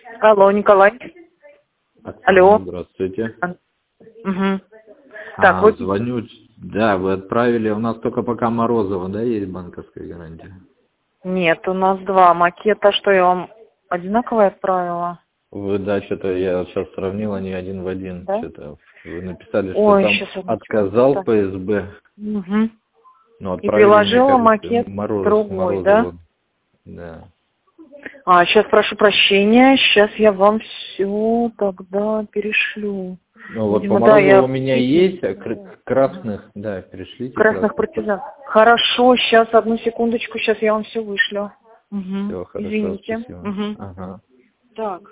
Алло, Николай. Алло. Здравствуйте. Угу. Так, вот Звоню. Да, вы отправили. У нас только пока Морозова, да, есть банковская гарантия? нет, у нас два макета. Что я вам одинаково отправила? Вы, да, что-то я сейчас сравнила, не один в один. Да? Что-то вы написали, что Ой, там сейчас одну отказал секунду. ПСБ. Угу. Но И отправили, мне приложила кажется, макет другой, да? Морозову. Да. Сейчас прошу прощения. Сейчас я вам все тогда перешлю. Ну вот по Видимо, да, Морозову я у меня есть, а красных, да, перешлите. красных партизан. Хорошо, сейчас, одну секундочку, сейчас я вам все вышлю. Угу. Все, хорошо, Извините. спасибо. Угу. Ага. Так.